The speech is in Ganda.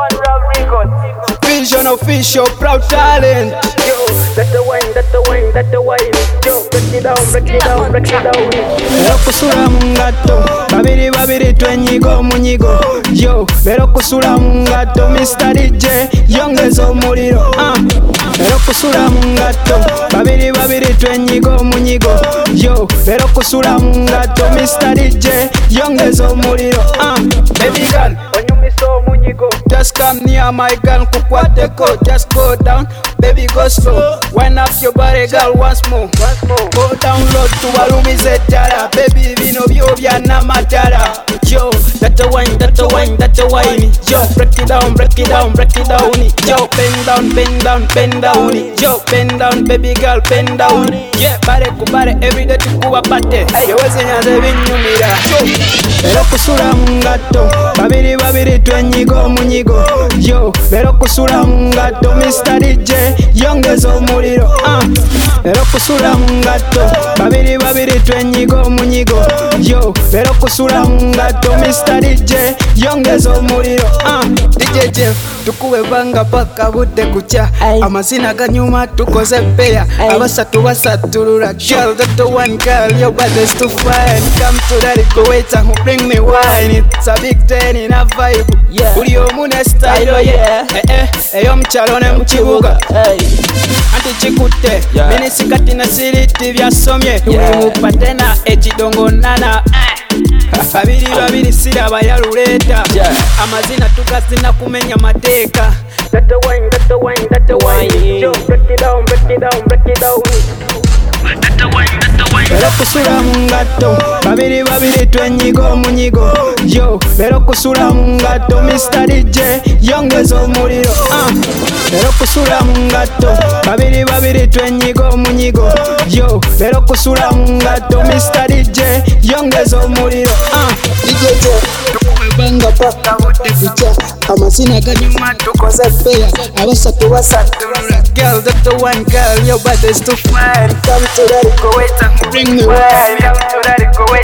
Vision official, proud talent. Yo, that's the wine, that's the wine, that's the wine. Yo, break it down, break it down, break it down. Bero kusula mungato, babiri babiri twenyigo munyigo. Yo, bero kusula mungato, Mr. DJ, yongeza omuliro. Bero kusula mungato, babiri babiri twenyigo munyigo. Yo, bero kusula mungato, Mr. DJ, yongeza omuliro. Baby girl, Onyumiso munyigo. just come near my girl, kukwateko, just go down, baby go slow. Wind up your body girl once more. Go down low to walumize ddala, baby bino byo byanamatala. Yo, that's the wine, that's the wine, that's the wine. Yo, break it down, break it down, break it down. Yo, bend down, bend down, bend down. Yo, bend down, baby girl, bend down. Yeah, bare kubare everyday tukuba pate. Yoweze nyaze binyumira. Yo, bero kusula mungato, babiri babiri twenyigo munyigo. Yo, bero kusula mungato, Mr. DJ, yongeza omuliro. Bero kusula mungato, babiri babiri twenyigo munyigo. Yo, bero kusula mungato, Mr. DJ, yongeza omuliro. DJ Jeff, tukube banga paka budde kucha. Amazina ganyuma tukoze peya. Abasatu basatulula. Girl, that's the one girl, your body's too fine. Come to that equator who bring me wine. It's a big ten in a vibe. Buli omu ne style ye. Ey'omukyalo ne mu kibuga. Anti kikutte, minisikati na siriti byasomye. Patena ekidongo nana. Babiri babiri siraba yaluleeta. Amazina tukazina kumenya mateeka. That's the wine, that's the wine, that's the wine. Yo, break it down, break it down, break it down. That's the wine, that's the wine. Bero kusula mungato, babiri babiri twenyigo munyigo. Yo, bero kusula mungato, Mr. DJ, yongeza omuliro. Bero kusula mungato, babiri babiri twenyigo munyigo. Yo, bero kusula mungato, Mr. DJ, yongeza omuliro. DJ tukubanga paka budde kucha. Amazina ganyuma tukoze peya. Abasatu basatulula. Girl, that's the one girl, your body's too fine. Come to that equator, bring me wine. Come to that equator.